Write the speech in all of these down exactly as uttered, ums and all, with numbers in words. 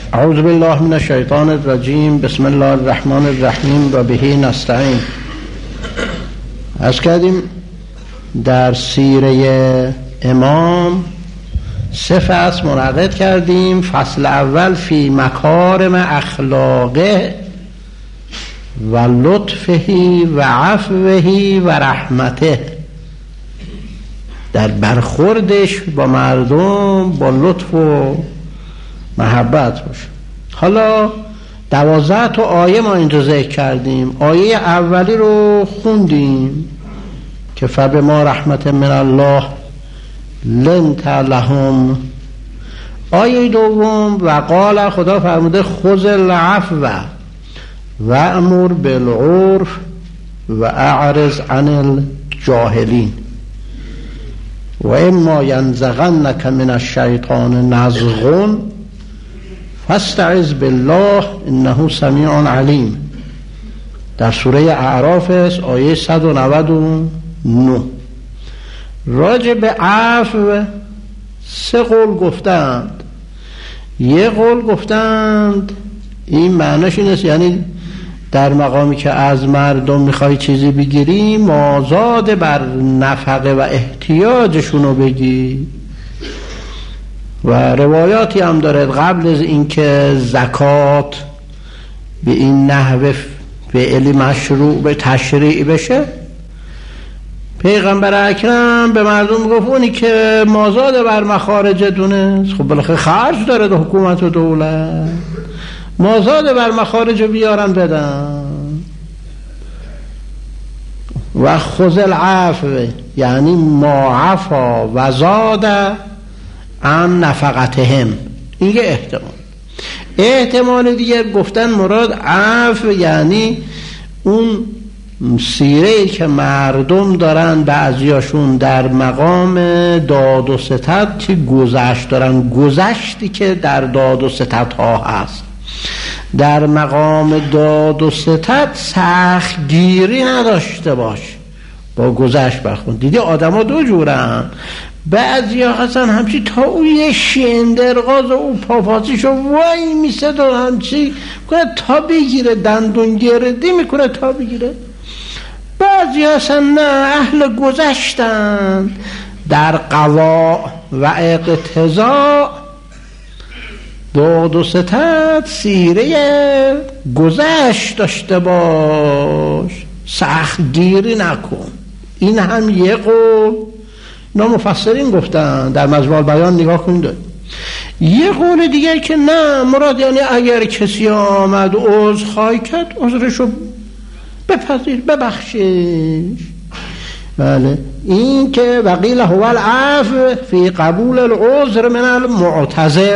اعوذ بالله من الشیطان الرجیم. بسم الله الرحمن الرحیم و به نستعین. از کردیم در سیره امام سه فصل منعقد کردیم. فصل اول فی مکارم اخلاقه و لطفه و عفوه و رحمته، در برخوردش با مردم با لطف و محبت باشه. حالا دوازده تا آیه ما اینجا ذکر کردیم. آیه اولی رو خوندیم که فبما رحمت من الله لنت لهم. آیه دوم و قال، خدا فرموده خذ العفو و امر بالعرف و اعرض عن الجاهلین و اما ینزغنک من الشیطان نزغ فاستعذ بالله انه سمیع علیم. در سوره اعراف آیه صد و نود و نه. راجع به عفو سه قول گفتند. یه قول گفتند این معنیش این است، یعنی در مقامی که از مردم میخوای چیزی بگیری مازاد بر نفقه و احتیاجشونو بگی. و روایاتی هم داره قبل از اینکه زکات به این نحوه فعلی مشروع به تشریع بشه، پیغمبر اکرم به مردم گفت اونی که مازاد بر مخارج دونه، خب بالاخره خرج داره ده حکومت و دولت، مازاد بر مخارج بیارن بدن. و خذ العفو یعنی ما عفا و زاد عن نفقتهم. این یه احتمال. احتمال دیگر گفتن مراد عفو یعنی اون سیره‌ای که مردم دارن بعضیاشون در مقام داد و ستد که گذشت دارن، گذشتی که در داد و ستد ها هست، در مقام داد و ستد سخت گیری نداشته باش، با گذشت بخون. دیدی آدم ها دو جورن، بعضی ها هستن همچی تا او یه شندرغاز و او پافاسیشو وای میسد و همچی کنه تا بگیره، دندون گردی میکنه تا بگیره. بعضی هستن نه، اهل گذشتن، در قضا و اقتضا داد و ستد سیره گذشت داشته باش، سخت گیری نکن. این هم یه قول. مفسرین گفتن در مجموع البیان نگاه کنید. یه قول دیگر که نه، مراد یعنی اگر کسی آمد عذرخواهی کرد عذرشو بپذیر، ببخشش. بله، این که وقیل هو العفو فی قبول العذر من المعتذر.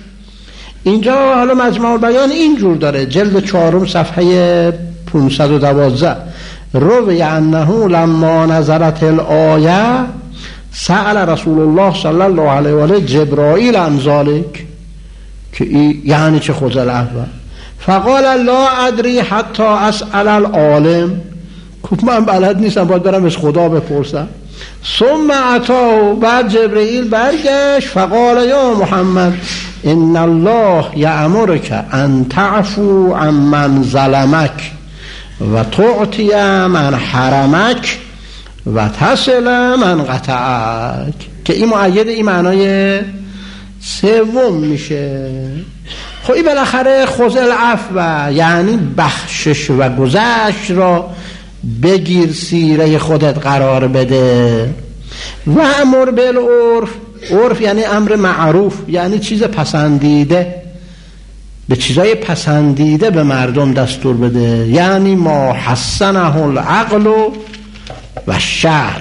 اینجا حالا مجموع البیان اینجور داره، جلد چهارم صفحه پانصد و دوازده. روی انه لما نزلت الآیه سأل رسول الله صلی الله علیه و آله جبرائیل عن ذلک، که یعنی چه خذ العفو، فقال لا ادری حتی اسأل العالم، که من بلد نیستم باید برم از خدا بپرسم. ثم اتاه، بعد جبرائیل برگشت فقال یا محمد ان الله یأمرک ان تعفو عن من ظلمک و تعطی من حرمک و تصل من قطعک، که این مؤید این معنای سوم میشه. خب این بالاخره خذ العفو یعنی بخشش و گذشت را بگیر، سیره خودت قرار بده. و امر بالعرف، عرف یعنی امر معروف، یعنی چیز پسندیده، به چیزای پسندیده به مردم دستور بده، یعنی ما حسنه العقل و شعر.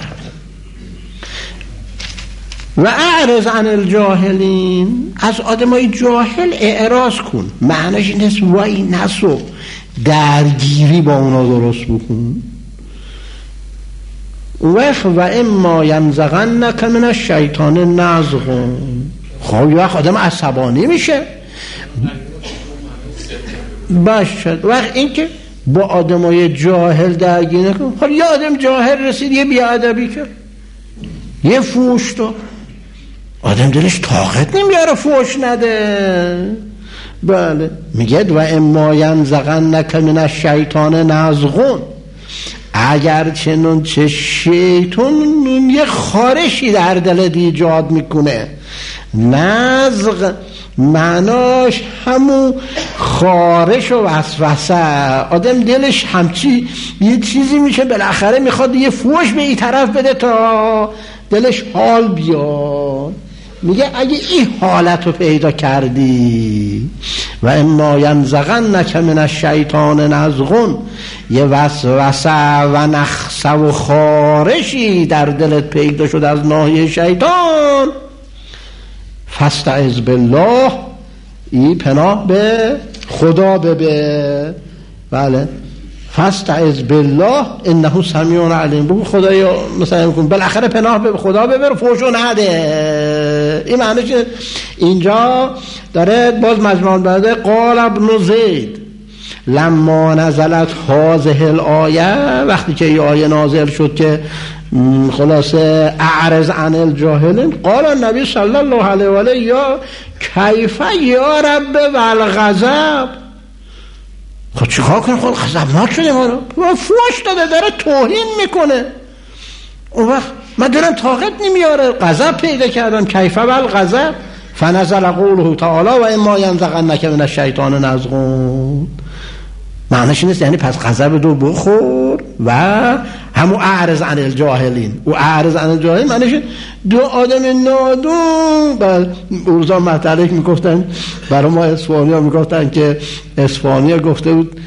و اعرض عن الجاهلین، از آدمای جاهل اعراض کن. معنیش این است وای نسو درگیری با اونا درست بکن. وف و اما ینزغنک من الشیطان نزغ، خب یه وقت آدم عصبانی میشه باشه. وقت این که با آدمای جاهل درگیری نکن. خب یه آدم جاهل رسید یه بیادبی کرد، یه فوش تو، آدم دلش طاقت نمیاره فوش نده. بله میگه و اما ینزغنک من الشیطان نزغون، اگر چنون چه شیطان یه خارشی در دلت ایجاد میکنه. نزغ معناش همون خارش و وسوسه، آدم دلش همچی یه چیزی میشه بالاخره میخواد یه فوش به این طرف بده تا دلش حال بیاد. میگه اگه این حالت رو پیدا کردی و اما ینزغنک من الشیطان نزغون، یه وسوسه و نخسه و خارشی در دلت پیدا شد از ناحیه شیطان، فاستعذ بالله، این پناه به خدا ببر. بله فاستعذ بالله انه سمیع علیم، بگو خدایا مثلا میگم بالاخره پناه به خدا ببر، فوشو نده. این معنیش اینجا داره باز مجموع بنده قال ابن زید لما نزلت هذه الآیه، وقتی که این آیه نازل شد که خلاصه اعرض عن الجاهلین، قال النبی صلی الله علیه و آله یا کیف یا رب والغضب، خود چیکار کنه؟ خود غضبناک شده ما رو فوش داده، داره توهین میکنه. اون وقت من دارم طاقت نمیاره، غضب پیدا کردم. کیف والغضب فنزل قوله تعالی و اما ینزغنک من الشیطان نزغون، معنیش نیست یعنی پس غضب دو بخور و همون اعرض عن الجاهلین. و اعرض عن الجاهلین معنیش دو آدم نادون. بل ارزا مطلق میگفتن برای ما اصفهانی‌ها میگفتن که اصفهانی‌ها گفته بود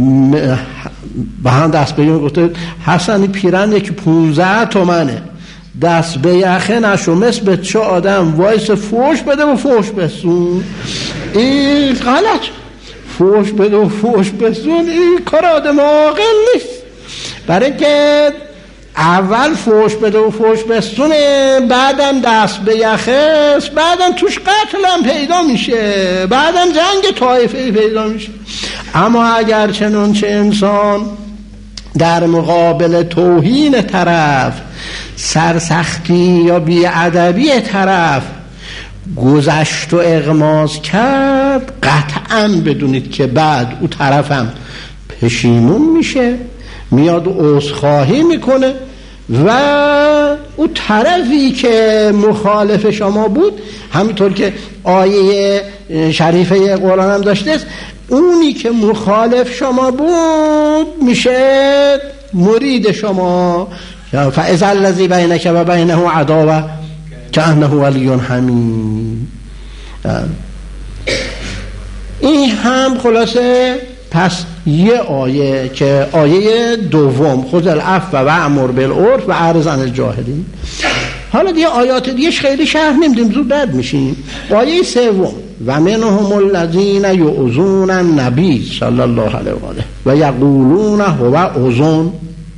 به هم دست بگیم، گفته بود حسنی پیرن یکی پونزده تومنه، دست به یخه نشو، مثل به چه آدم وایس فوش بده و فوش بسون. این غلط، فوش بده و فوش بسون این کار آدم عاقل نیست. برای که اول فوش بده و فوش بسونه، بعدم دست به یخه، بعدم توش قتل هم پیدا میشه، بعدم جنگ طایفه پیدا میشه. اما اگر چنانچه انسان در مقابل توهین طرف، سرسختی یا بی‌ادبی طرف گذشت و اغماض کرد، قطعاً بدونید که بعد او طرفم پشیمون میشه، میاد و عذرخواهی میکنه و او طرفی که مخالف شما بود، همینطور که آیه شریفه قرآن هم داشته است، اونی که مخالف شما بود میشه مرید شما. فاذا الذی بینک و بینه عداوه کأنه ولی حمیم. این هم خلاصه پس یه آیه که آیه دوم خذ العفو و امر بالعرف و اعرض عن الجاهلین. حالا دیگه آیات دیگه خیلی شرح نمیدیم، زود رد میشیم. آیه سوم و منهم الذین یؤذون النبی صلی الله علیه و آله و یقولون هو اذن.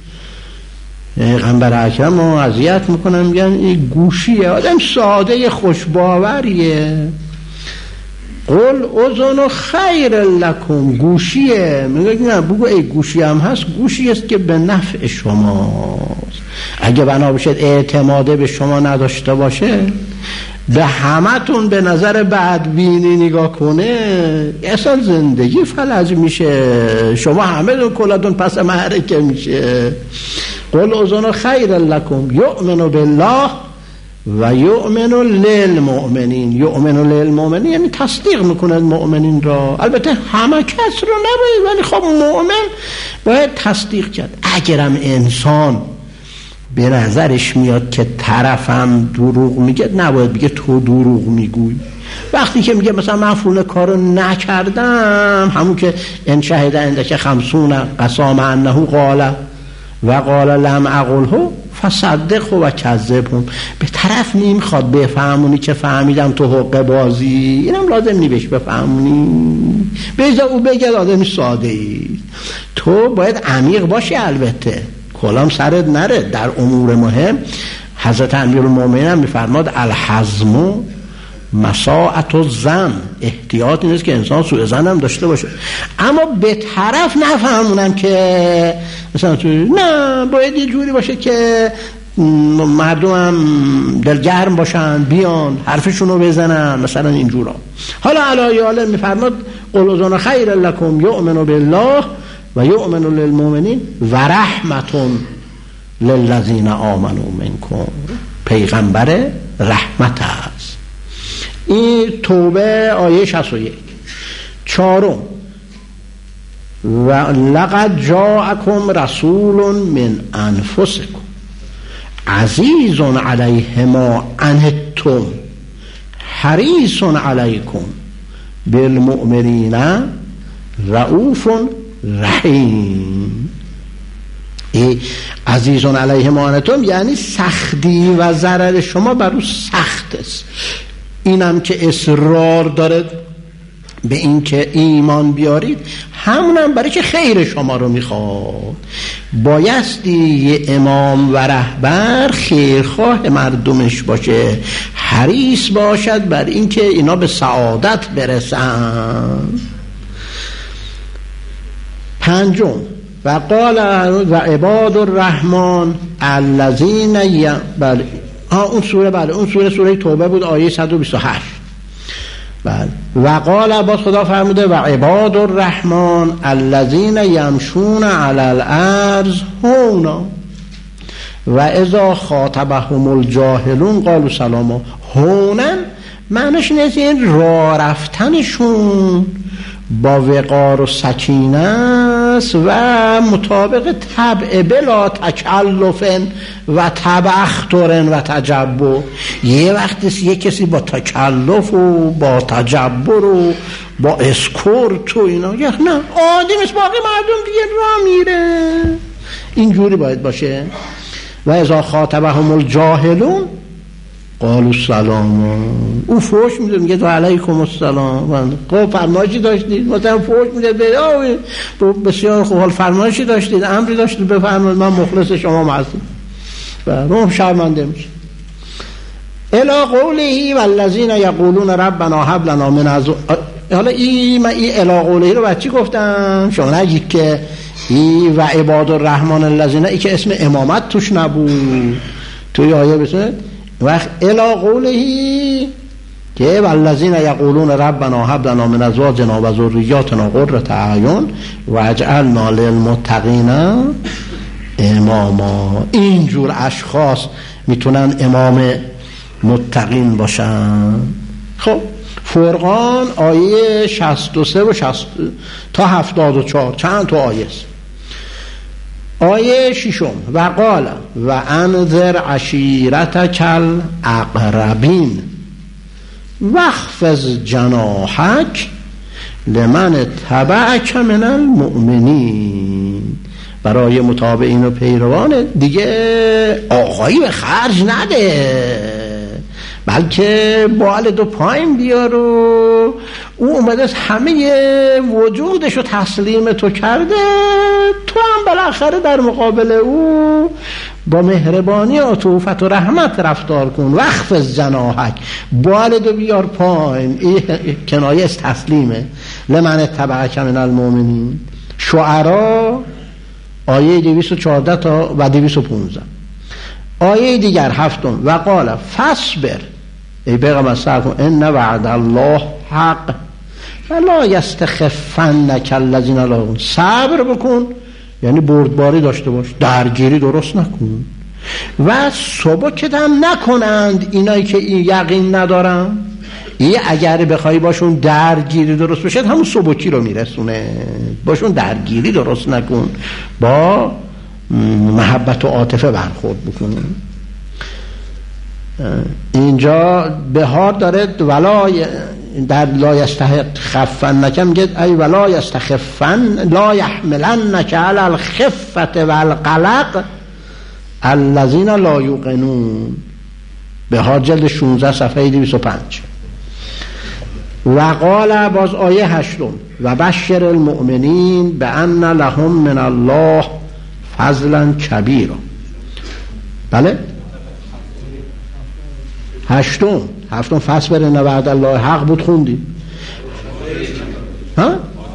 پیغمبر اکرم رو اذیت میکنن، میگن این گوشیه، آدم ساده خوشباوریه. قل اذن خیر لکم، گوشیه. میگه نه بگو ای گوشی هم هست، گوشی است که به نفع شماست. اگه بنا بشد اعتماده به شما نداشته باشه، به همتون به نظر بدبینی نگاه کنه، اصلا زندگی فلج میشه، شما همه دون کلاتون پس محرکه میشه. قل اذن خیر لکم یؤمن بالله و یؤمن للمؤمنین. یؤمن للمؤمنین یعنی تصدیق میکنه مؤمنین را. البته همه کس رو نباید، ولی خب مؤمن باید تصدیق کرد. اگرم انسان به نظرش میاد که طرفم دروغ میگه، نباید بگه تو دروغ میگوی. وقتی که میگه مثلا من فلان کارو نکردم، همون که ان شهد عندک خمسون قسام انه قال و قال لم اقله فصدقه و کذبهم. به طرف نمیخواد بفهمونی که فهمیدم تو حقه بازی، اینم لازم نی بهش بفهمونی، بیزا او بگه آدم ساده ای. تو باید عمیق باشی، البته کلام سرت نره در امور مهم. حضرت امیرالمومنین هم میفرماد الحزم مساعت الظن، احتیاط نیست که انسان سوء ظن هم داشته باشه، اما به طرف نفهمونم که مثلا تو نه باید یه جوری باشه که مردم هم دلگرم باشن، بیان حرفشون رو بزنن، مثلا اینجورا. حالا علی حال میفرماد قل اذن خیر لکم یؤمن بالله و یؤمن للمؤمنین و رحمتون للذین آمنوا منکم. پیغمبر رحمت است. این توبه آیه شصت و یک. چهارم و لقد جاءکم رسول من انفسکم عزیز علیه ما عنتم حریص علیکم بالمؤمنین رؤوف رحیم. عزیز علیه ما عنتم یعنی سختی و ضرر شما بر او سخت است. اینم که اصرار داره به این که ایمان بیارید، همونم برای که خیر شما رو میخواد. بایستی یه امام و رهبر خیرخواه مردمش باشه، حریص باشد بر این که اینا به سعادت برسن. پنجم و قال و عباد الرحمن الذین ی... بله ها اون سوره بله اون سوره سوره توبه بود، آیه صد و بیست و هشت. بله و قال باز خدا فرموده و عباد الرحمن الذین یمشون علی الارض هونا و اذا خاطبهم الجاهلون قالوا سلاما. هونن معنیش نیست این راه رفتنشون با وقار و سکینه است و مطابق طبع بلا تکلف و تبختر و تجبر. یه وقت یه کسی با تکلف و با تجبر و با اسکورت و اینا، یه نه عادی مثل باقی مردم دیگه راه میره. اینجوری باید باشه. و اذا خاطبهم الجاهلون قالوا سلاما. او فوش میده میگه تو علیکم السلام. خب فرمایشی داشتید مثلا فوش میده به بسیار خوب، حال فرمایشی داشتید، امری داشتید بفرمایید، من مخلص شما هستم و من شرمنده میشم. الی قوله والذین یقولون ربنا هب لنا من ازواج. حالا این من این الی قوله رو بعد چی گفتم؟ شما نگید که این و عباد الرحمن الذین، ای که اسم امامت توش نبود توی آیه بسید وقت الی قوله که والذین یقولون ربنا هب لنا من ازواجنا و ذریاتنا قرة اعین واجعلنا للمتقین اماما. اینجور اشخاص میتونن امام متقین باشن. خب فرقان آیه شصت و سه و شصت تا هفتاد و چهار چند تا آیه است. آیه ششم و قال و انذر عشیرتک الاقربین واخفض جناحک لمن تبعک من المؤمنین. برای متابعین و پیروان دیگه آقایی به خرج نده، بلکه بال دو پایین بیار و او اومده همه وجودشو تسلیم تو کرده، تو هم بالاخره در مقابل او با مهربانی و عطوفت و رحمت رفتار کن. واخفض جناحک، بال دو بیار پایین. این کنایه از تسلیمه. لمن تبعک من المؤمنین. شعرا آیه دویست و چهارده تا و دویست و پانزده. آیه دیگر هفتم و قال فاصبر ای پیغمبر صبر کن ان وعد الله حق ولا یستخفنک الذین لا یؤمنون. صبر بکن یعنی بردباری داشته باش، درگیری درست نکن و سبکت هم نکنند اینایی که این یقین ندارن. این اگر بخوای باشون درگیری درست بشه همون سبکی رو میرسونه. باشون درگیری درست نکن، با محبت و عاطفه برخورد بکنه. اینجا بهار داره ولا در لا یستخفن نکم میگه ای ولا یستخفن لا یحملنک علی الخفت والقلق الذین لا یوقنون. بهار جلد شانزده صفحه دویست و پنج. و قال باز آیه هشتم و بشر المؤمنین بان لهم من الله فضلا کبیرا. بله هشتم هفتم فاصبر ان وعد الله حق بود خوندیم. ها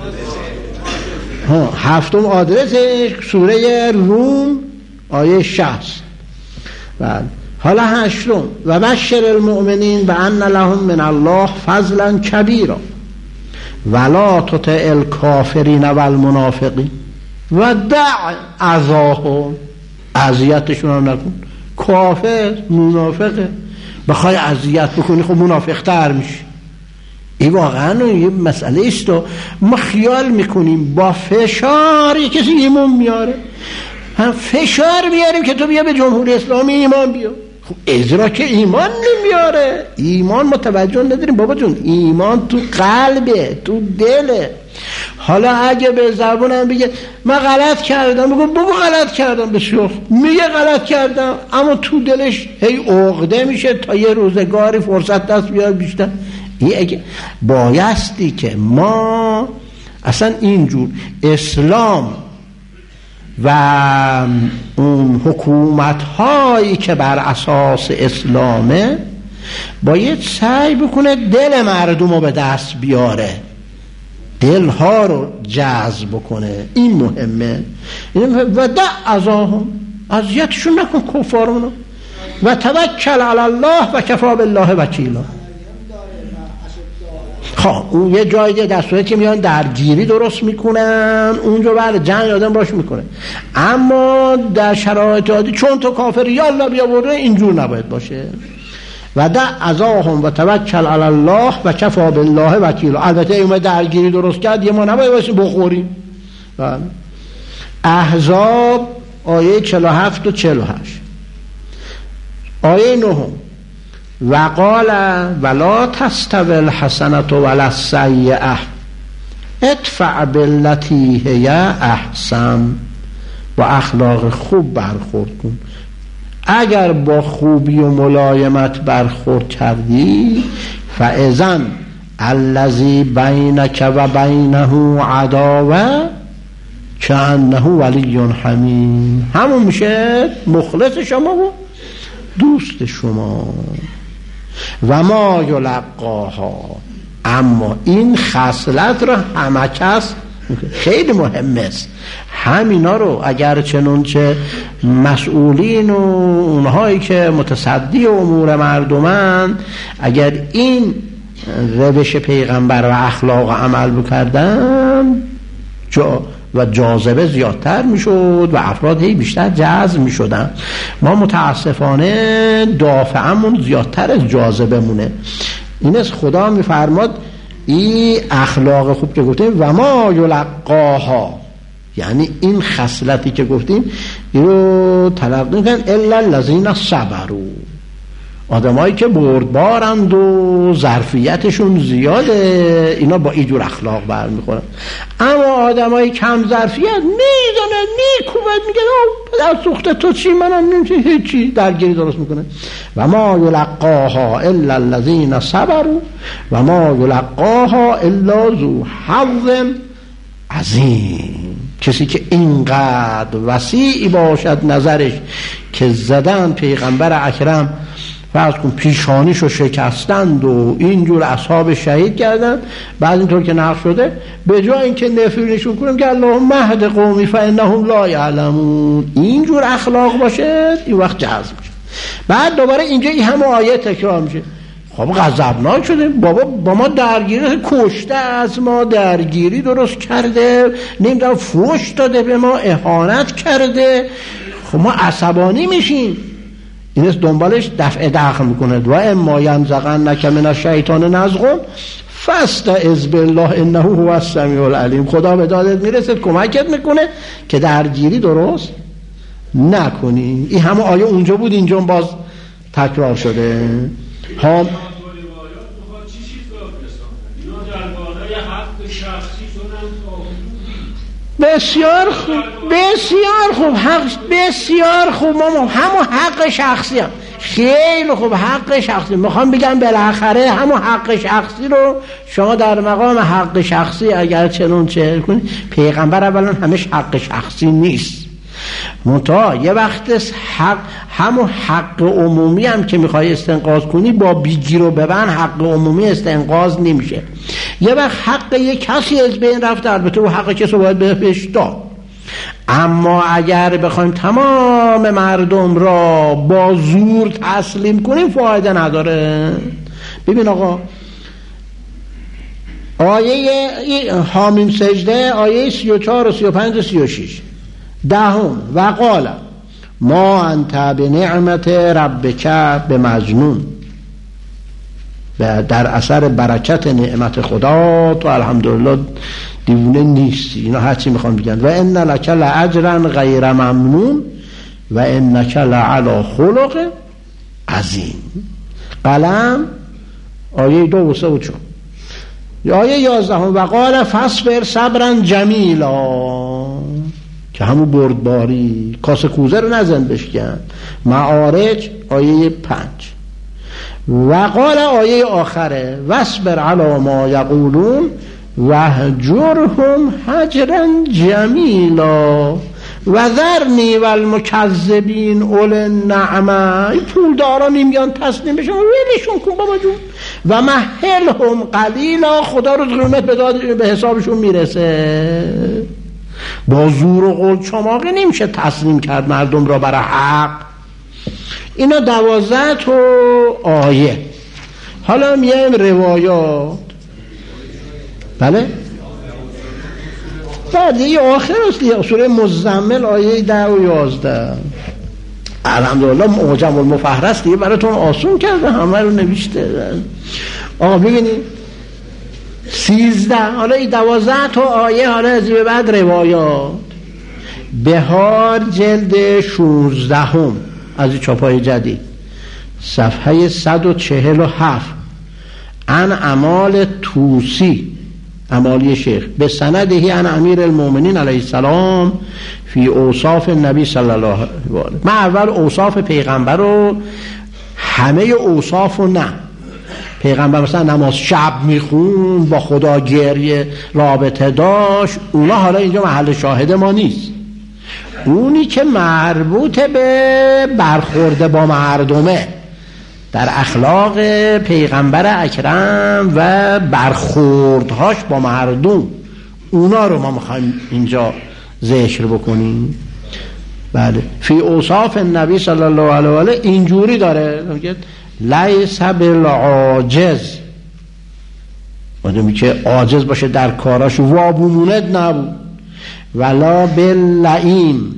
ها هفتم آدرس سوره روم آیه شصت. بله. حالا هشتم و بشر المؤمنین و ان لهم من الله فضلا کبیرا ولا تطع الکافرین والمنافقین و دع اذاهم، اذیتشون هم نکن. کافر منافقه بخوای اذیت بکنی خب منافق تر میشی. این واقعا یه مسئله است و ما خیال میکنیم با فشار یه کسی ایمان میاره، هم فشار میاریم که تو بیا به جمهوری اسلامی ایمان بیا. خب ازرا که ایمان نمیاره، ایمان متوجه نداریم بابا جون، ایمان تو قلبه، تو دله. حالا اگه به زبونم بگه من غلط کردم، بگو بگو غلط کردم، بسیار میگه غلط کردم، اما تو دلش هی عقده میشه تا یه روزگاری فرصت دست بیاد بیشتر. این اگه بایستی که ما اصلا اینجور اسلام و اون حکومت هایی که بر اساس اسلامه باید سعی بکنه دل مردم رو به دست بیاره، دل ها رو جذب بکنه. این مهمه. و دع اذاهم، اذیتشون نکن کفارونو، و توکل علی الله و کفی بالله وکیلا. خب اون یه جایی دیگه در صورتی که میان درگیری درست میکنن اونجا بله جنگ آدم باش میکنه، اما در شرایط عادی چون تو کافری یا الله بیا برده اینجور نباید باشه. و دع اذاهم و توکل علی الله و کفی بالله وکیلا. البته این درگیری درست کرد یه ما نباید باشیم بخوریم. احزاب آیه چهل و هفت و چهل و هشت. آیه نهم وقال ولا تستوی الحسنة ولا السیئة ادفع بالتي هي احسن. با اخلاق خوب برخورد کن. اگر با خوبی و ملایمت برخورد کردی فاذن الذی بینک و بینه عداوه کأنه ولی حمیم، همون میشه مخلص شما و دوست شما. و ما یلقاها، اما این خصلت رو همه کس خیلی مهم است. همینا رو اگر چنانچه مسئولین و اونهایی که متصدی امور مردمند اگر این روش پیغمبر و اخلاق عمل بکردن جا و جاذبه زیادتر میشد و افراد هی بیشتر جذب میشدن. ما متاسفانه دافعمون زیادتر از جاذبه مونه. این از خدا میفرماد این اخلاق خوب که گفتیم و ما یلقاها، یعنی این خصلتی که گفتیم اینو تلقی میکنن الا الذین صبروا، آدمایی که بردبارند و ظرفیتشون زیاده اینا با اینجور اخلاق برمیخورن. اما آدمایی کم ظرفیت میدونن میکوبت میگن پدر سوخته تو چی منم نمیشه هیچی، درگیری درست میکنه. و ما یلقاها الا الذین صبروا و ما یلقاها الا ذو حظ عظیم. کسی که اینقدر وسیع باشد نظرش که زدن پیغمبر اکرم فرض کن پیشانیشو شکستند و اینجور اصحاب شهید کردند، بعد اینطور که نقل شده به جای اینکه نفرین نشون کنم که اللهم مهد قومی فانهم لا یعلمون، اینجور اخلاق باشه این وقت جذب میشه. بعد دوباره اینجا این همه آیه تکرار میشه. خب غضبناک شده بابا، با ما درگیری کشته، از ما درگیری درست کرده، نمیدونم فوش داده به ما، اهانت کرده، خب ما عصبانی میشیم. این است دنبالش دفع دخل میکنه. و اما ینزغنک من الشیطان نزغ فاستعذ بالله انه هو السمیع العلیم. خدا به دادت میرسه کمکت میکنه که درگیری درست نکنی. این همه آیه اونجا بود اینجا باز تکرار شده. ها بسیار خوب، بسیار خوب، حق بسیار خوب. ما همون حق شخصی هم خیلی خوب، حق شخصی میخوام بگم بالاخره همون حق شخصی رو شما در مقام حق شخصی اگر چنون چه کنید، پیغمبر اولا همش حق شخصی نیست، منتها یه وقت حق همون حق عمومی هم که میخوای استنقاض کنی با بیگیر و ببن حق عمومی استنقاض نمیشه. یه وقت حق یه کسی از بین رفته، البته اون حق کسی باید بهش داد، اما اگر بخوایم تمام مردم را با زور تسلیم کنیم فایده نداره. ببین آقا آیه حامیم سجده آیه سی و چهار و سی و پنج و سی و شش دهم و قال ما انت بنعمت ربک بمجنون، در اثر برکت نعمت خدا تو الحمدلله دیوونه نیستی. اینا هرچی میخوان بگن. و ان لک لاجرا غیر ممنون و انک لعلی خلق عظیم. قلم آیه دو و سه و چون آیه یازدهم و قال فاصبر صبرا جمیلا که همون بردباری کاسه کوزه رو نزن بشکن. معارج آیه پنج و قال آیه آخره واصبر علی ما یقولون وهجرهم هجرا جمیلا و ذرنی والمکذبین اول النعمه. این پولداران میان تسلیم بشن ولشون کن بابا جون و مهلهم قلیلا. خدا رو قیمت به به حسابشون میرسه. با زور و قول چماقی نمیشه تسلیم کرد مردم را برای حق. اینا دوازده تا آیه. حالا میایم روایات. بله بعد یه آخر است سوره مزمل آیه ده و یازده. الحمدلله معجم المفهرس دیگه براتون آسون کرده، همه رو نوشته. آقا ببینید سیزده حالا این دوازده تا آیه. حالا از به بعد روایات. بهار جلد شونزدهم از این چاپای جدید صفحه صد و چهل و هفت عن اعمال توسی اعمالی شیخ به سندهی عن امیر المؤمنین علیه السلام فی اوصاف نبی صلی الله علیه و آله. من اول اوصاف پیغمبر رو همه اوصاف رو نه. پیغمبر مثلا نماز شب میخون، با خدا گریه رابطه داشت، اونا حالا اینجا محل شاهد ما نیست. اونی که مربوط به برخورد با مردمه در اخلاق پیغمبر اکرم و برخوردهاش با مردم، اونا رو ما میخوایم اینجا ذکر بکنیم. بله فی اوصاف النبی صلی الله علیه و آله اینجوری داره لیس بالعاجز، آدمی که عاجز باشه در کاراش وابومونت نبود. ولا باللئیم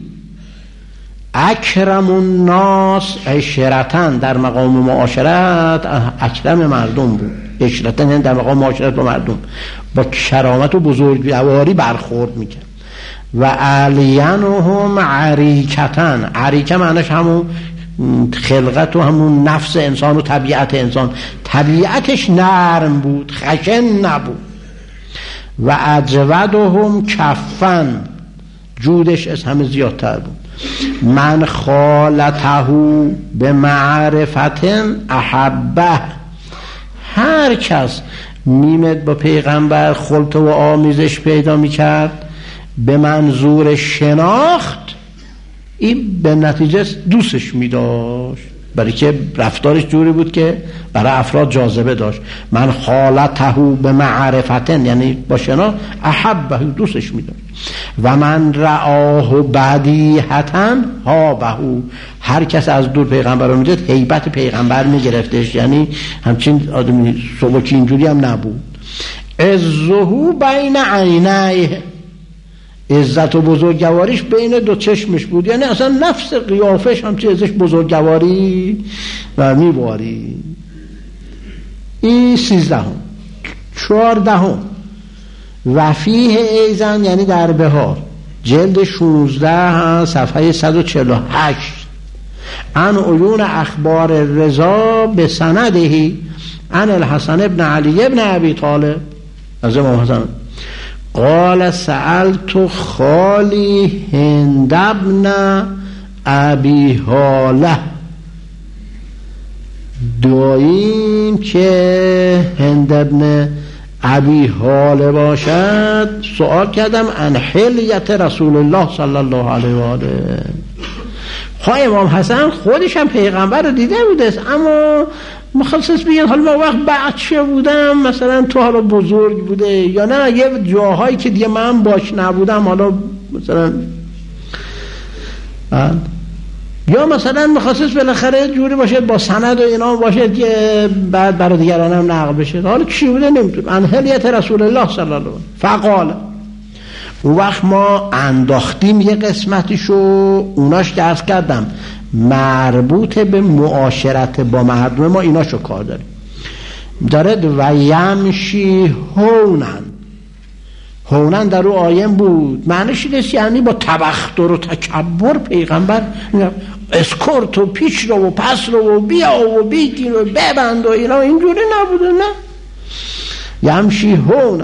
اکرم الناس عشرتن، در مقام معاشرت اکرم مردم بود. عشرتن یعنی در مقام معاشرت با مردم با کرامت و بزرگواری برخورد میکرد. و علینهم عریکتن، عریکه معنیش همون خلقت و همون نفس انسان و طبیعت انسان، طبیعتش نرم بود، خشن نبود. و اجودهم کفن، جودش از همه زیادتر بود. من خالته به معرفت احبه، هر کس میمد با پیغمبر خلط و آمیزش پیدا میکرد به منظور شناخت، این به نتیجه دوستش میداشت، برای که رفتارش جوری بود که برای افراد جاذبه داشت. من خالته به معرفتن یعنی با شناخت، احبه دوستش میداشت. و من رآه بدیهتن هابه، هر کس از دور پیغمبر رو میدید هیبت پیغمبر میگرفتش، یعنی همچین آدمی سبکی اینجوری هم نبود. عزه بین عینیه، عزت و بزرگواریش بین دو چشمش بود، یعنی اصلا نفس قیافش هم چه ازش بزرگواری و میباری. این سیزدهم. چهاردهم و فیه ایزن یعنی در بهار جلد شونزده صفحه صد و چهل و هشت عن عیون اخبار رضا به سندهی عن الحسن ابن علی ابن ابی طالب از امام حسن قال سألت خالی هند ابن ابی حاله، داییم که هند ابن ابی حاله باشد سوال کردم عن حلیت رسول الله صلی الله علیه و آله. خواه امام حسن خودش هم پیغمبر رو دیده بوده، اما مخصص بگن حالا ما وقت بچه بودم مثلا تو حالا بزرگ بوده، یا نه یه جاهایی که دیگه من باش نبودم حالا مثلا یا مثلا میخواست بالاخره جوری باشه با سند و اینا باشه که بعد برای دیگران هم نقل بشه. حالا چی بوده نمیدونم. انهلیت رسول الله صلی الله علیه و فقال. اون وقت ما انداختیم یه قسمتیشو، اوناش درس کردم مربوط به معاشرت با مردم ما، ایناشو کار داریم. دارد و یمشی هونن. هونن در او آیم بود، معنیش نیست یعنی با تبختر و تکبر پیغمبر اسکورت و پیش رو و پس رو و بیا و بیگیر و ببند و اینا، اینجوری نبوده. نه، یمشی هونن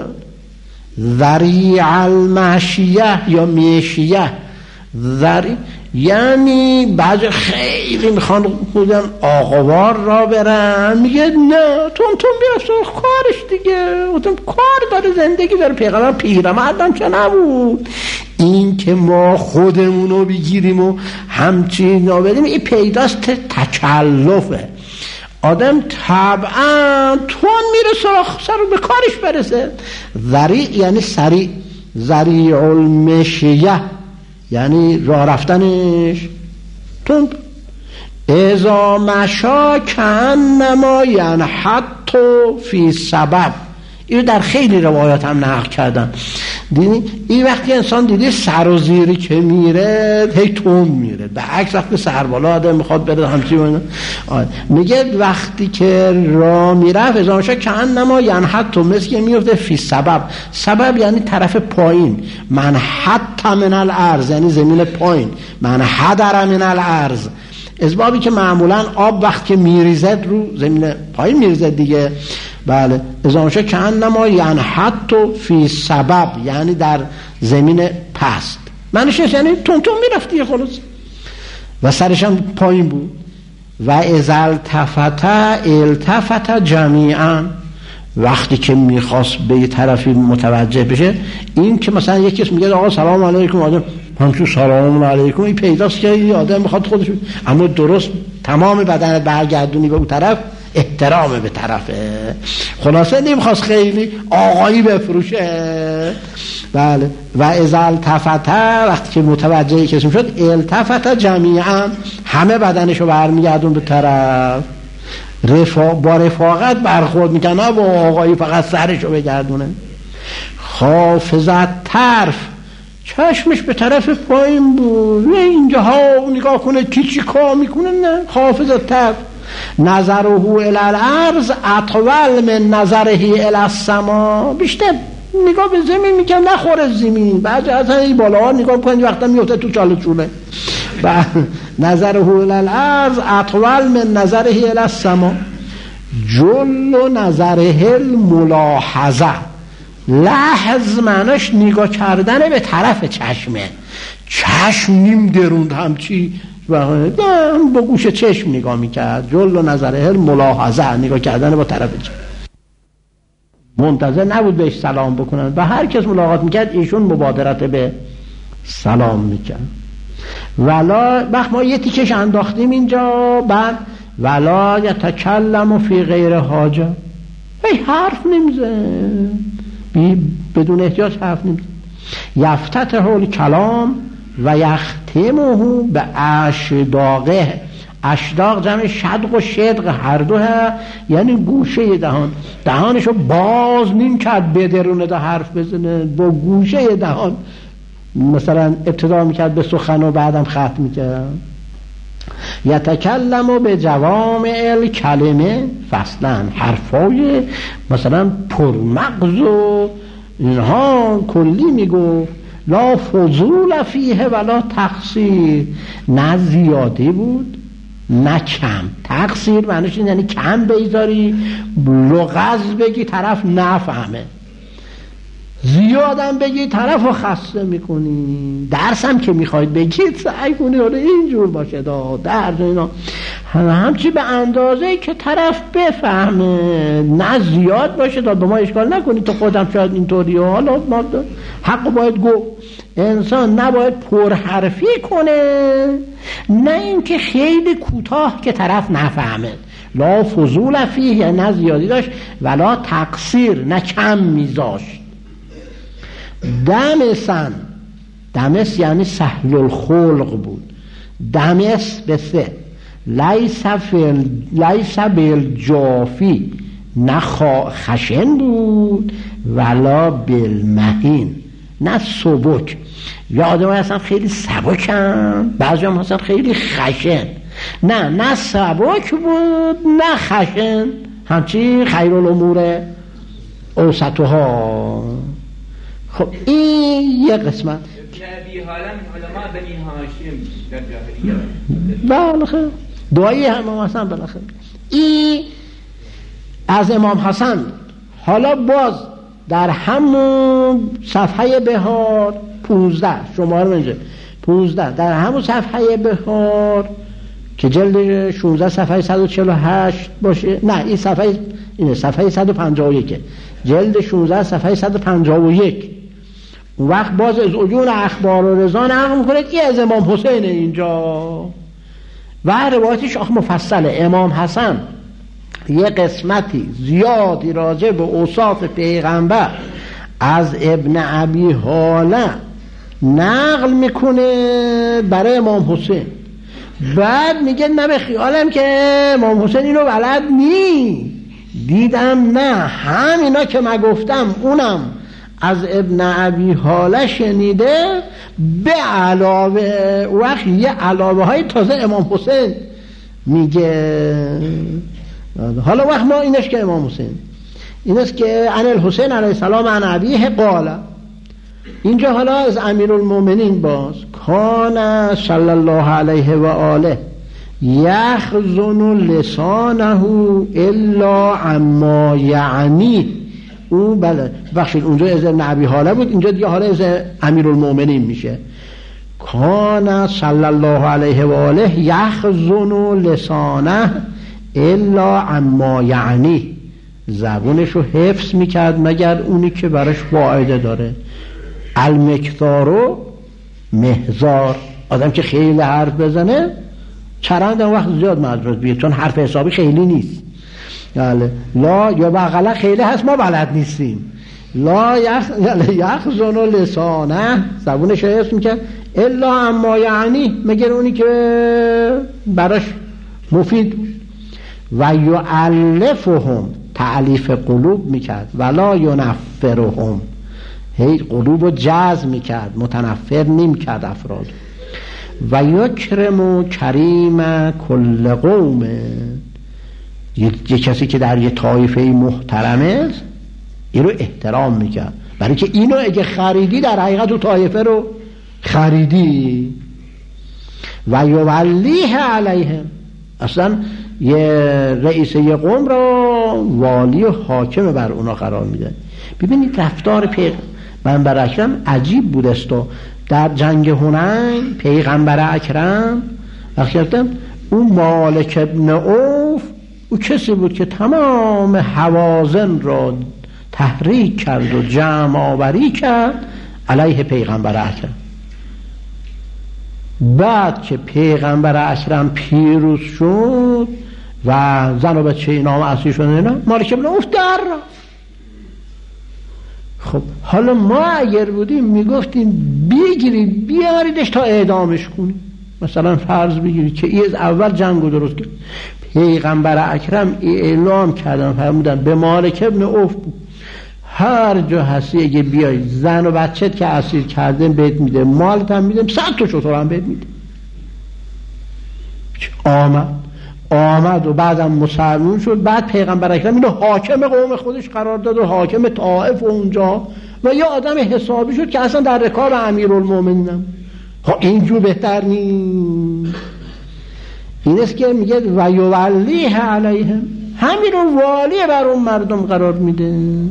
ذریع المشیه یا میشیه. ذریع یعنی بعضی خیلی میخوان بودن آقوار را برن، میگه نه تون تون بیرفت کارش دیگه، اون کار داره، زندگی داره. پیغمبر پیرمردم که نبود. این که ما خودمونو بگیریم و همچین نابدیم، این پیداست تکلفه. آدم طبعا تون میره سراخ سر به کارش برسه. ذریع یعنی سریع، ذریع المشیه یعنی راه رفتنش تند. اذا مشا کانما ینحط فی سبب. اینو در خیلی روایات هم نقل کردن. دیدی این وقتی انسان دیدی سر و زیری که میره هی تون میره، به عکس وقتی سر بالا آدم میخواد بره همچین میگه وقتی که راه میرفت اذا مشا کانما ینحط، مثل که میفته فی سبب. سبب یعنی طرف پایین، من حط من الارض یعنی زمین پایین، من حدر من الارض. اسبابی که معمولا آب وقتی که میریزد رو زمین پایین میریزد دیگه. بله، ازامشه که انما ینحط فی سبب یعنی در زمین پست. معنیش یعنی تون تون میرفت دیگه خلاص، و سرش هم پایین بود. و اذا التفت التفت جمیعا. وقتی که میخواست به یه طرفی متوجه بشه، این که مثلا یکی کس میگه آقا سلام علیکم، آدم همچون سلام علیکم، این پیداست که این آدم میخواد خودش، اما درست تمام بدنت برگردونی به اون طرف، احترام به طرفه. خلاصه نمیخواست خیلی آقایی بفروشه. بله، و اذا التفت وقتی که متوجه کسی شد، التفت جمیعا همه بدنشو برمیگردون به طرف. رفا... با رفاقت برخورد میکنه، با آقایی فقط سرشو بگردونه. حافظت طرف، چشمش به طرف پایین بود، نه اینجاها نگاه کنه کی چی کار میکنه، نه. حافظت طرف نظره الی الارض اطول من نظره الی السما. بیشتر نگاه به زمین میکنه، نخوره زمین. بعد از این بالاها نگاه کنید وقتا میفته تو چاله چوله. نظره الی الارض اطول من نظره الی السما. جل نظره الملاحظه. لحظ معناش نگاه کردن به طرف چشمه. چشم نیم دروند همچی با گوش چشم نگاه میکرد. جل نظره الملاحظه، نگاه کردن با طرف چشم. منتظر نبود بهش سلام بکنن، و هر کس ملاقات میکرد ایشون مبادرت به سلام میکرد. ولا وقت ما یه تیکش انداختیم اینجا، بعد ولا یتکلم فی غیر حاجه، ای حرف نمیزن، بدون احتیاج حرف نمیزن. یفتتح الکلام و یختمه به اشداقه. اشداق جمع شدق و شدق، هر دو ها یعنی گوشه دهان. دهانشو باز نیم کرد بدرونه دا حرف بزنه، با گوشه دهان مثلا ابتدا میکرد به سخن و بعدم ختم میکرد. یتکلم به جوامع الکلمه فصلا، حرفای مثلا پرمغز و اینها کلی میگفت. لا فضول فیه ولا تقصیر، نه زیاده بود نه کم. تقصیر معنیش یعنی کم بیزاری، لغز بگی طرف نفهمه، زیادم بگی طرف رو خسته میکنی. درس هم که میخواید بگید سعی کنید حالا اینجور باشه دا درس اینا همچی به اندازه که طرف بفهمه، نه زیاد باشه تا به ما اشکال نکنید تو خودم شاید اینطوری. حالا ما حق باید گو، انسان نباید پرحرفی کنه، نه اینکه خیلی کوتاه که طرف نفهمه. لا فضول فیه یعنی نه زیادی داشت، ولا تقصیر نه کم میذاشت. دمسن، دمس یعنی سهل الخلق بود. دمس به سه لیس فیل لیس بیل جافی، نه خشن بود ولا بالمهین، نه سبک. یا آدم هستن خیلی سبکن، بعضی هم هستن خیلی خشن. نه نه سبک بود نه خشن، همچی خیر الامور اوسطها. خب این یه قسمت. ابی حالا من علماء بنی هاشم در جاهلیت. بله خیر، دعایی امام حسن بالاخره. این از امام حسن. حالا باز در همون صفحه بهار پونزده، شماره منجه پونزده، در همون صفحه بهار که جلد شونزده صفحه صد و چهل و هشت باشه، نه این صفحه اینه، صفحه صد و پنجاه و یک، جلد شونزده صفحه صد و پنجاه و یک. اون وقت باز از عجون اخبار و رضا نقل میکنه که از امام حسین اینجا و روایتش آخ مفصله. امام حسن یه قسمتی زیادی راجع به اوصاف پیغمبر از ابن ابی حاله نقل میکنه برای امام حسین. بعد میگه نه به خیالم که امام حسین اینو بلد نی، دیدم نه همینا که من گفتم اونم از ابن ابی حاله شنیده، به علاوه وقت یه علاوه های تازه امام حسین میگه. حالا وقت ما اینش که امام حسین اینست که عن الحسین علیه السلام عن ابیه قال، اینجا حالا از امیرالمومنین باز کان صلی الله علیه و آله یخزن لسانه الا عما یعنی. او بله بخشید اونجا از ابن ابی حاله بود، اینجا دیگه حالا از امیرالمومنین میشه. کان صلی الله علیه و آله یخزن لسانه الا عما یعنی، زبونش رو حفظ میکرد مگر اونی که براش فایده داره. المکثار محضار، آدم که خیلی حرف بزنه چرند وقت زیاد مدرس بیه، چون حرف حسابی خیلی نیست. یعنی لا یا بغلا خیلی هست ما بلد نیستیم. لا یخزن لسانه، زبونش رو حفظ میکرد الا عما یعنی، مگر اونی که براش مفید. و یؤلفهم، تعلیف قلوب میکرد، ولا ینفرهم، هی قلوب رو جذب میکرد، متنفر نمیکرد افراد. و یکرم کریم کل قوم، یه کسی که در یه طایفه محترمه این رو احترام میکرد، برای که اینو اگه خریدی در حقیقت تو طایفه رو خریدی. و یولیه علیهم، اصلا یه رئیس یه قوم رو والی و حاکم بر اونا قرار میده. ببینید رفتار پیغمبر اکرم عجیب بود است. در جنگ هنین پیغمبر اکرم وقتی اون مالک ابن عوف، او کسی بود که تمام حوازن را تحریک کرد و جمع آوری کرد علیه پیغمبر اکرم. بعد که پیغمبر اکرم پیروز شد و زن و بچه اینا اسیر شدن، اینا مالک ابن عوف در. خب حالا ما اگر بودیم میگفتیم بگیرید بیاریدش تا اعدامش کنیم. مثلا فرض بگیرید که این از اول جنگو درست کرد، پیغمبر اکرم اعلام کردن فرمودن به مالک ابن عوف بود هر جا هستی اگه بیای زن و بچت که اسیر کردن بهت میده، مالت هم میده، صد تا شتر هم بهت میده. آمد آمد و بعدم مسلمون شد. بعد پیغمبر اکرم اینو حاکم قوم خودش قرار داد و حاکم طائف و اونجا، و یه آدم حسابی شد که اصلا در رکاب امیرالمومنین. خب اینجور بهتر نیست. این است که میگه و یولیه علیهم، همین رو والی بر اون مردم قرار میده.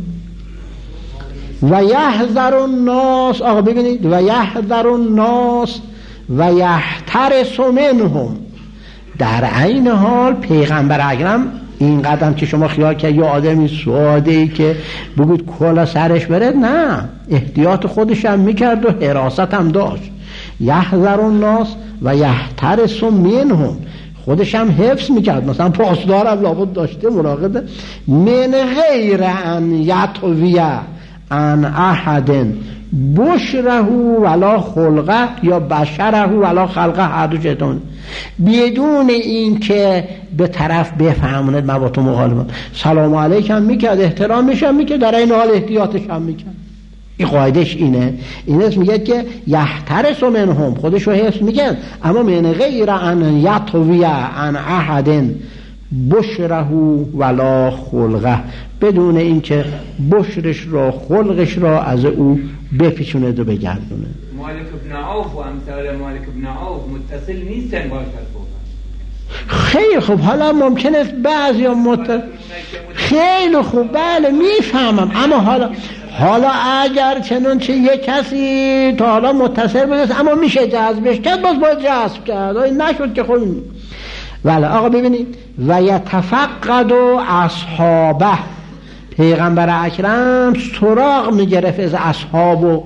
و یحذر الناس، آقا ببینید، و یحذر الناس و یحترس منهم، در عین حال پیغمبر اکرم این قدم که شما خیال که یه آدمی ساده‌ای که بگید کلا سرش بره، نه، احتیاط خودش هم میکرد و حراست هم داشت. یحذر الناس و یحترس منهم، خودش هم حفظ میکرد، مثلا پاسدار هم لابد داشته مراقبه. من غیر ان یطویه ان احد بشره ولا خلقه یا بشره ولا خلقه، هر دو چطور بدون این که به طرف بفهموند من با تو مخالفم، سلام علیکم میکرد، احترامش هم میکرد، در این حال احتیاطش هم میکرد. این قاعدش اینه. اینه میگه که یحترس منهم، خودشو حفظ میکرد، اما من غیر ان یطوی عن احد بشره ولا خلقه، بدون اینکه بشرش را خلقش را از او بپیچوند و بگردونه. مالک ابن عوف و امثال مالک ابن عوف متصل نیستن با شرط. خیلی خوب، حالا ممکنه بعضی مت... خیلی خوب بله میفهمم، اما حالا حالا اگر چنانچه یک کسی تا حالا متصل بوده اما میشه جذبش کرد، باز باید جذب کرد، نشد که خوب. بله آقا ببینید، و یتفقد و اصحابه، پیغمبر اکرم سراغ میگرفت از اصحاب و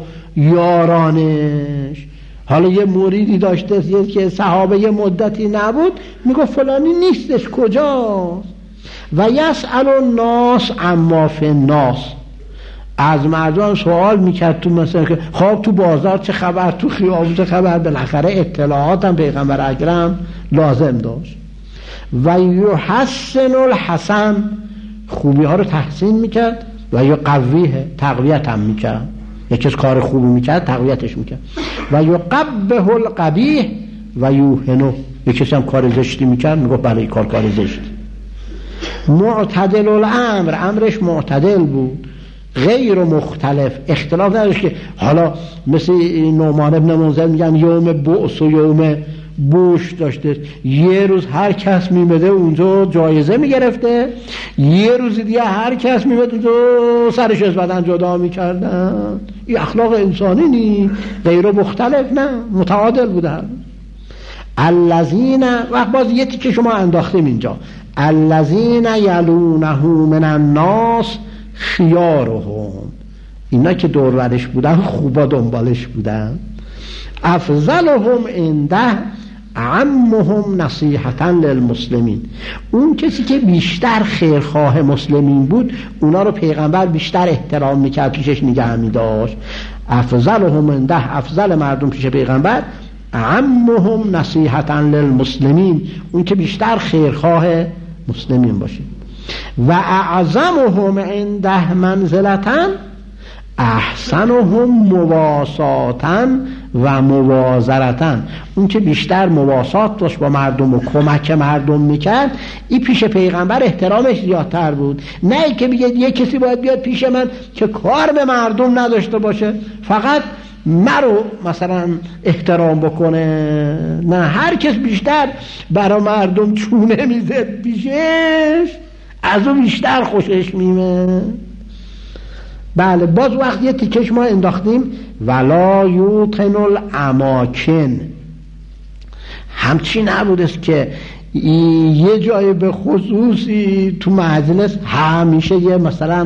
یارانش. حالا یه موریدی داشته که صحابه یه مدتی نبود، میگه فلانی نیستش کجاست. و یسأل الناس عما فی الناس، از مردم سوال میکرد تو مثلا که خب تو بازار چه خبر، تو خیابون چه خبر، بالاخره اطلاعات هم پیغمبر اکرم لازم داشت. و یحسن الحسن، خوبی ها رو تحسین میکرد، و یقویه، تقویت هم میکرد، یک کس کار خوبی میکرد تقویتش میکرد. و یقبح القبیح و یوهنو، یک کسی هم کار زشتی میکرد میگفت برای کار کار زشتی. معتدل الامر، امرش معتدل بود، غیر مختلف، اختلاف نداشت که حالا مثل نعمان ابن منذر میگن یوم بؤس و یوم بوش داشته، یه روز هر کس میمده اونجا جایزه میگرفته، یه روز دیگه هر کس میمده اونجا سرش از بدن جدا میکردن. این اخلاق انسانی نی، غیر مختلف نه، متعادل بودن. الذین، وقت باز یکی که شما انداختیم اینجا، الذین یلونه من الناس خیارهم، اینا که دور برش بودن خوبا دنبالش بودن. افضلهم عنده عمهم نصیحتا للمسلمین، اون کسی که بیشتر خیرخواه مسلمین بود اونا رو پیغمبر بیشتر احترام میکرد، پیشش نگه میداشت. افضلهم عنده، افضل مردم پیش پیغمبر، عمهم نصیحتا للمسلمین، اون که بیشتر خیرخواه مسلمین باشه. و اعظمهم عنده منزلتا احسنهم مواساتا و موازرتا، اون که بیشتر مواسات داشت با مردم و کمک مردم میکرد، این پیش پیغمبر احترامش زیادتر بود. نه که بگه یه کسی باید بیاد پیش من که کار به مردم نداشته باشه فقط مرو مثلا احترام بکنه، نه، هر کس بیشتر برای مردم چونه میزد پیشش از اون بیشتر خوشش میمه. بله باز وقت یه تیکش ما انداختیم ولا یوتن الاماکن، همچی نبودست که یه جای به خصوصی تو مجلس همیشه یه مثلا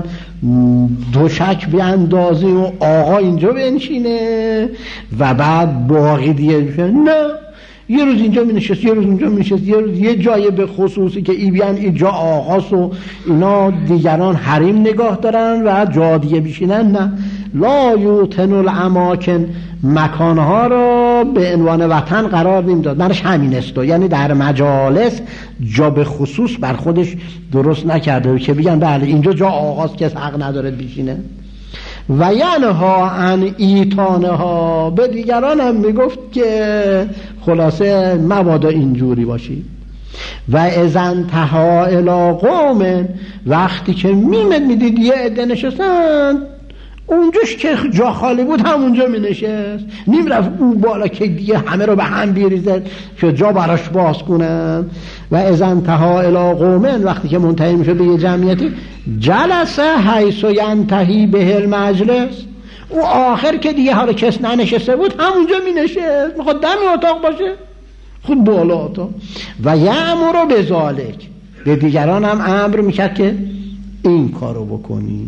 دوشک بیاندازیم و آقا اینجا بنشینه و بعد باقی دیگه نه، یه روز اینجا می نشست، یه روز اینجا می نشست، یه روز یه جای به خصوصی که ای بیان اینجا آقاست و اینا دیگران حریم نگاه دارن و جا دیگه بشینن. نه، لا یوتن الاماکن، مکانها را به عنوان وطن قرار نمیداد، برش همین است، یعنی در مجالس جا به خصوص بر خودش درست نکرده که بگن بله اینجا جا آقاست که حق نداره بشینه. و ینها عن ایتانها، به دیگران هم میگفت که خلاصه مبادا اینجوری باشی. و اذا انتهى الی قوم، وقتی که میمد میدید یه عده نشستن اونجاش که جا خالی بود همونجا می نشست، نیم رفت اون بالا که دیگه همه رو به هم بیریزد که جا براش باز کنن. و اذا انتهى الی قوم، وقتی که منتهی میشه به یه جمعیتی، جلسه حیث ینتهی به المجلس، او آخر که دیگه حالا کس ننشسته بود همونجا می نشست، میخواد دم اتاق باشه خود بالا اتاق. و یأمر بذالک، به دیگران هم امر میکرد که این کارو بکنی.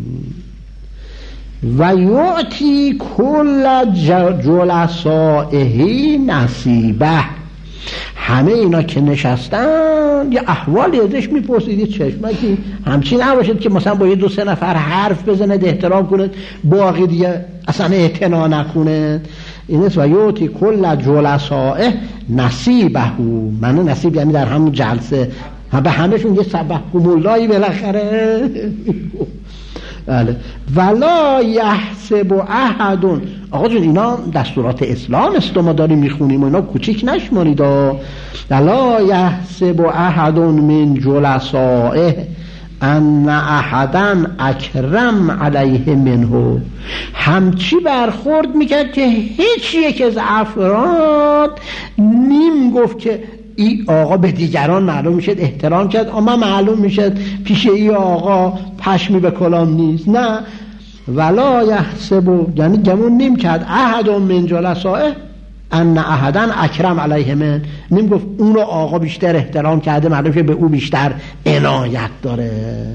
و یعطی کل جلسائه نصیبه، همه اینا که نشستن یه احوالی ازش میپرسید، چشمکی همچین نباشد که مثلا با یه دو سه نفر حرف بزنه احترام کنه باقی دیگه اصلا اعتنا نکنه. این است و یوتی کل جلسائه نصیبه، معنی نصیب یعنی در همون جلسه به همهشون یه سبحکم اللهی بالاخره. بله. ولا یحسب احد، آقا جون اینا دستورات اسلام است ما داریم میخونیم و اینا کوچیک نشمارید. ولا یحسب احد من جلسائه ان احدا اکرم علیه منه، همچی برخورد میکرد که هیچ یک از افراد نیم گفت که ای آقا به دیگران معلوم میشد احترام کرد، اما معلوم میشد پیش ای آقا پشمی به کلام نیست. نه، ولا یحسب یعنی گمون نیم کرد احد من جلسائه ان احدا اکرم علیه من، نیم گفت اونو آقا بیشتر احترام کرده معلوم که به او بیشتر عنایت داره.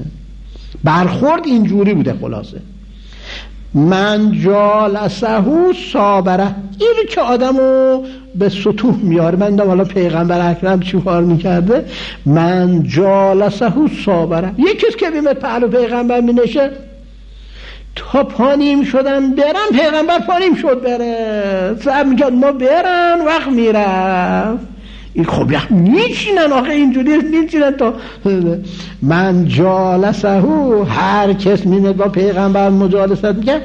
برخورد اینجوری بوده. خلاصه من جالسه صابره، اینو که آدمو به سطوح میاره. من دم حالا پیغمبر اکرم چی کار میکرده؟ من جالسه صابره، یکی که بیمت پهلو پیغمبر مینشه تا پانیم شدن برن، پیغمبر پانیم شد بره، صاحب میگه ما برن وقت میرفت. این خب یخ نیچینن آخه اینجوری نیچینن تا من جالسه، هر کس مینه با پیغمبر مجالست میگه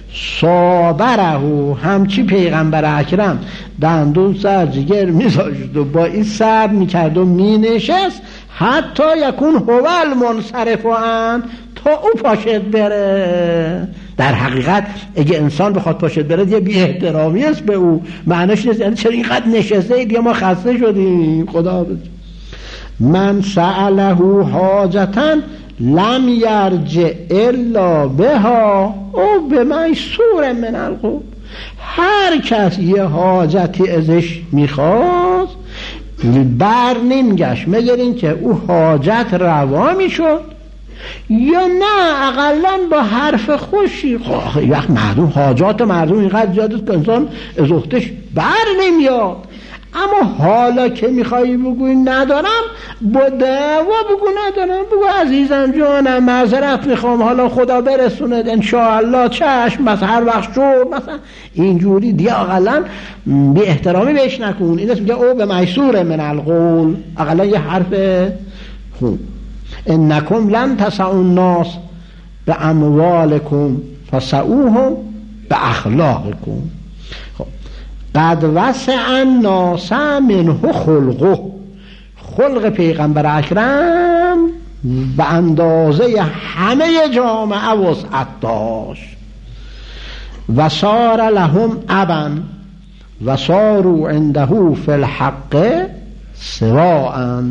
صابره، همچی پیغمبر اکرم دندون سر جگر میذاشت و با این سر میکرد و مینشست حتی یکون هول منصرفان، تا او پاشد بره. در حقیقت اگه انسان بخواد پاشد بره یه بی احترامی است به او، معنیش نیست یعنی چرا اینقدر نشسته اید یا ما خسته شدیم. خدا بده. من سأله حاجتا لم یرجع الا بها او به میسور من القلوب، هر کس یه حاجتی ازش میخواست بر نمیگشت مگر این که او حاجت روا میشد یا نه اقلا با حرف خوشی. خب وقت مردم حاجات مردم اینقدر زیاد که انسان از اختش بر نمیاد، اما حالا که میخوایی بگوی ندارم با دعوا بگو ندارم، بگو عزیزم جانم معذرت میخوام حالا خدا برسوند انشاءالله چشم، مثلا هر وقت شد مثلا اینجوری دیگه اقلا بی احترامی بهش نکن. این است میگه او به میسور من القول، اقلا یه حرف خوب. انکم لن تسعوا الناس به اموالکم فسعوهم به اخلاقکم. خب قد وسع الناس منه خلقه، خلق پیغمبر اکرم به اندازه همه جامعه وسعت داشت. و صار لهم ابا و صاروا عنده فی الحق سواء،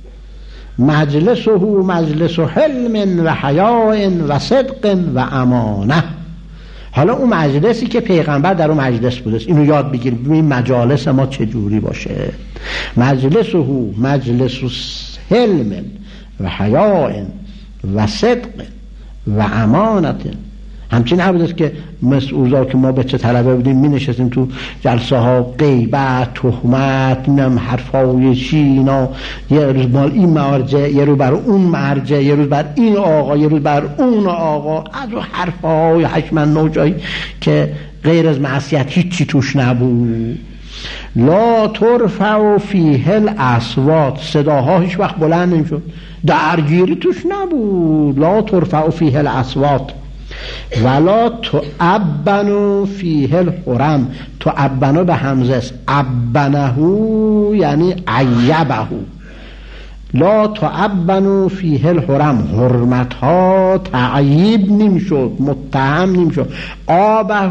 مجلسه مجلس حلم و حیاء و صدق و امانه. حالا اون مجلسی که پیغمبر در اون مجلس بوده اینو یاد بگیریم ببین مجالس ما چجوری باشه. مجلسه مجلس حلم و حیاء و صدق و امانه. همچین نبوده که مثل اوضاع که ما به چه طلبه بودیم می نشستیم تو جلسه ها غیبت تهمت نم حرفای چینا، یه روز مال این مرجع یه روز بر اون مرجع یه روز بر این آقا یه روز بر اون آقا، از و حرفای حشمن نوجایی که غیر از معصیت هیچی توش نبود. لا ترفع فیه الاصوات، صداها هیچ وقت بلند نمیشد، درگیری توش نبود. لا ترفع فیه الاصوات ولا تعبنوا فیه الحرم، تعبنوا به همزه است، عبنه یعنی عیبه. لا تعبنوا فیه الحرم، حرمت ها تعیب نمیشد متهم نمیشد. آبه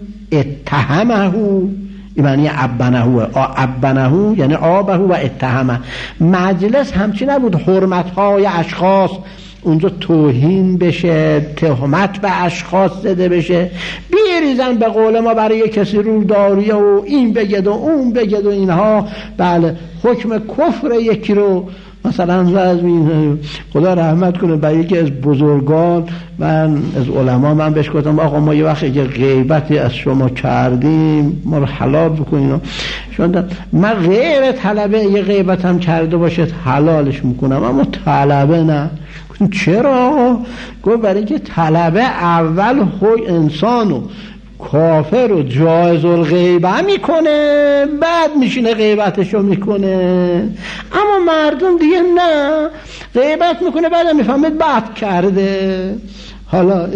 اتهمه، این معنی عبنه، عبنه یعنی آبه و اتهمه. مجلس همچی نبود حرمت های اشخاص اونجا توهین بشه، تهمت به اشخاص زده بشه، بیریزن به قول ما برای کسی رو داریه و این بگید و اون بگید و اینها. بله حکم کفر یکی رو مثلا از خدا رحمت کنه برای یکی از بزرگان من از علما من بهش گفتم آقا ما یه وقت اگه غیبتی از شما کردیم ما رو حلال بکنین، شدن من غیر طلبه یه غیبت هم کرده باشه حلالش میکنم، اما طلبه نه. چرا؟ گفت برای که طلبه اول خوی انسانو کافر و جایز الغیبه میکنه، بعد میشینه غیبتشو میکنه. اما مردم دیگه نه، غیبت میکنه بعد میفهمید بد کرده. حالا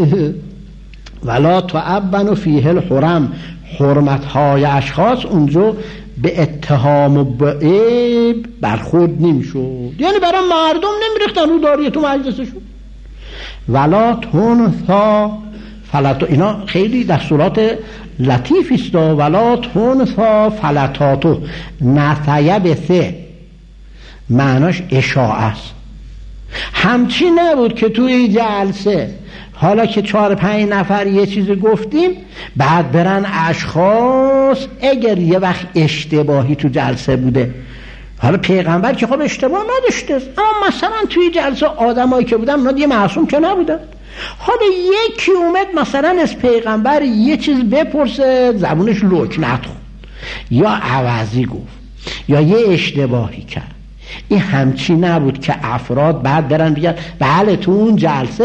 ولا تعبن فیه الحرم، حرمتهای اشخاص اونجا به اتهام و به عیب برخورد نمیشد، یعنی برای مردم نمیریختن رو داری تو مجلسشون. ولا تنثا فلتا، اینا خیلی دستورات لطیفی است. ولا تنثا فلتاتو، نثیه به سه معناش اشاعه است. همچی نبود که توی جلسه حالا که چهار پنج نفر یه چیزی گفتیم بعد برن اشخاص اگر یه وقت اشتباهی تو جلسه بوده، حالا پیغمبر که خب اشتباه نداشته، اما مثلا توی جلسه آدمایی که بودن اونا دیگه معصوم که نبودن، حالا یکی اومد مثلا از پیغمبر یه چیز بپرسه زبونش لوک ندخون یا عوضی گفت یا یه اشتباهی کرد، این همچی نبود که افراد بعد برن بگن بله تو اون جلسه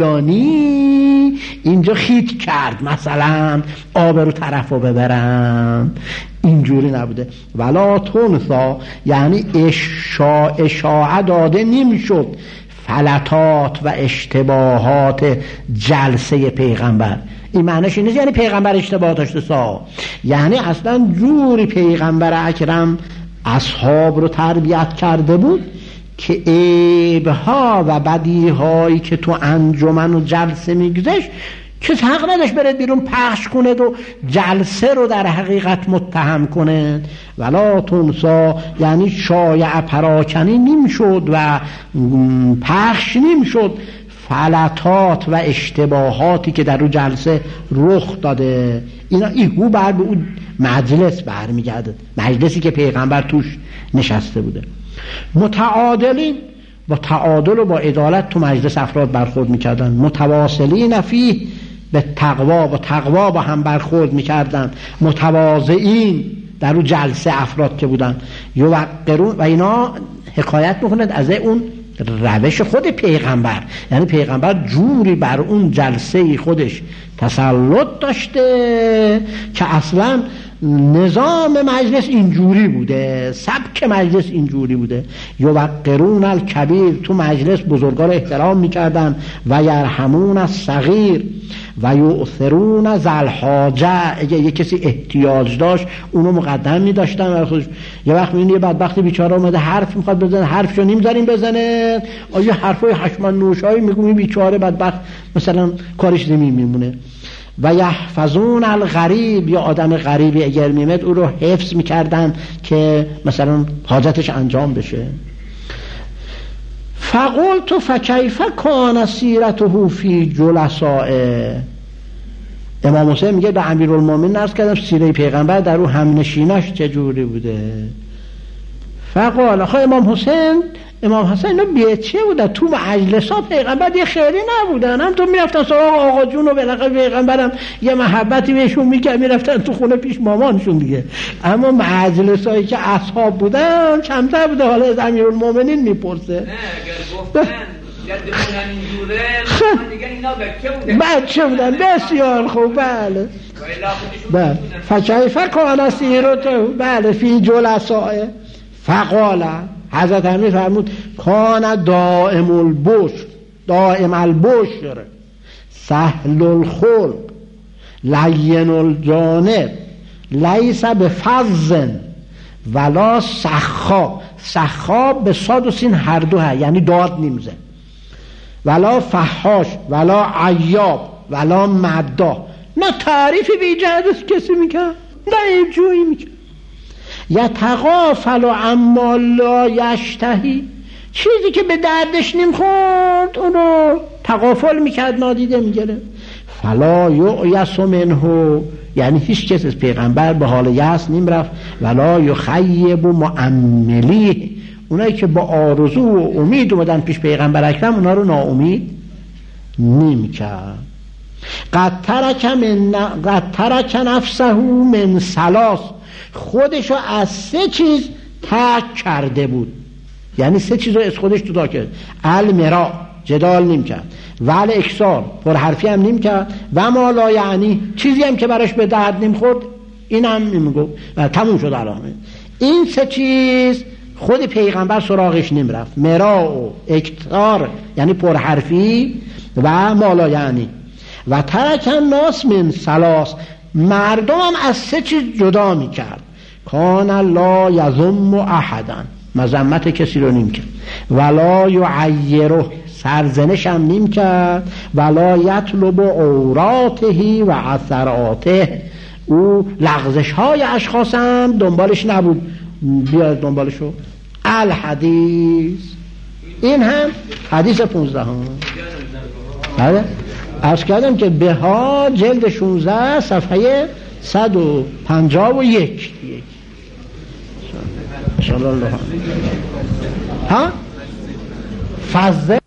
فلانی اینجا خیت کرد مثلا آبرو طرفو ببرن. اینجوری نبوده. ولا تنثا یعنی اشاع اشاعه داده نمیشد فلتات و اشتباهات جلسه پیغمبر. این معنیش اینه یعنی پیغمبر اشتباه داشته سا، یعنی اصلا جوری پیغمبر اکرم اصحاب رو تربیت کرده بود که عیبها و بدیهایی که تو انجمن و جلسه میگذشت که حق نداشت بره بیرون پخش کنه و جلسه رو در حقیقت متهم کنه. ولا تنسا یعنی شایع پراکنی نمیشد و پخش نمیشد فلتات و اشتباهاتی که در اون جلسه رخ داده. اینا ایگو بر به اون مجلس برمیگرده، مجلسی که پیغمبر توش نشسته بوده. متعادلین با تعادل و با عدالت تو مجلس افراد برخورد میکردن. متواصلین فیه به تقوا، با تقوا با هم برخورد میکردن. متواضعین در اون جلسه افراد که بودن. یوقرون و اینا حکایت میکنند از اون روش خود پیغمبر، یعنی پیغمبر جوری بر اون جلسه خودش تسلط داشته که اصلا نظام مجلس اینجوری بوده، سبک مجلس اینجوری بوده. یوقرون الکبیر، تو مجلس بزرگان احترام میکردن. و یرحمون الصغیر و یؤثرون ذل حاجه، اگه یه کسی احتیاج داشت اونو مقدم می‌داشتن برای خودش. یه وقت می‌بینی یه بدبخت بیچاره اومده حرف می‌خواد بزنه، حرفشو نمی‌ذاریم بزنه، آیا حرفای حشمن نوشایی میگه بیچاره بدبخت مثلا کارش نمی‌مونه. و یحفظون الغریب، یا آدم غریبی اگر میمد او رو حفظ می‌کردن که مثلا حاجتش انجام بشه. فقلت فکیف کان سیرته فی جلسائه، امام حسین میگه به امیرالمومنین عرض کردم سیره پیغمبر در اون همنشیناش چجوری بوده. فقال آخه امام حسین امام حسین اینا بیچه بودن، تو مجلسا پیغمبر یه خیری نبودن، هم تو میرفتن سراغ آقا جون و بالاخره پیغمبرم یه محبتی بهشون میکرد میرفتن تو خونه پیش مامانشون دیگه. اما مجلسایی که اصحاب بودن کمتر بوده. حالا از امیرالمومنین میپرسه نه اگر گفتن جدمون همینجوره دیگه اینا بچه بودن بچه بودن بسیار خوب. بله بله فکیف کان سیرته بله فی جلسائه. فقال حضرت امیر فرمود کان دائم البشر، دائم البشر سهل الخلق لین الجانب لیس بفظ ولا سخا. سخا به صاد و سین هر دو ها، یعنی داد نیمزه. ولا فحاش ولا عیاب ولا مدا، نه تعریفی بی جهت کسی میکرد نه این جویی میکرد. یتغافل عما لا یشتهی، چیزی که به دردش نمیخورد اونو تغافل میکرد، نادیده میگیره. فلا یعیس منه، یعنی هیچ کس از پیغمبر به حال یأس نمیرفت. ولا یخیب مؤملی، اونایی که با آرزو و امید اومدن پیش پیغمبر اکرم اونا رو ناامید نمیکرد. قد ترک من قد ترک نفسه من ثلاث، خودشو از سه چیز ترک کرده بود، یعنی سه چیز رو از خودش جدا کرد. المرا، جدال نیم کرد، و الاکثار، پرحرفی هم نیم کرد، و ما لا یعنی، چیزی هم که براش به درد نیم خورد این هم نیم گفت. تموم شد علامه. این سه چیز خود پیغمبر سراغش نیم رفت، مرا و اکثار یعنی پرحرفی و ما لا یعنی. و ترک الناس من ثلاث، مردم هم از سه چیز جدا میکرد. کان لا یذم احدا، مذمت کسی رو نیم کرد، ولا یعیره، سرزنش هم نیم کرد، ولا یطلب عوراته و اثراته، او لغزش های اشخاص هم دنبالش نبود. بیاد دنبالشو. الحدیث، این هم حدیث پونزده هم بله عرض کردم که به ها جلد شونزده صفحه صد و پنجاه و یک ها فضل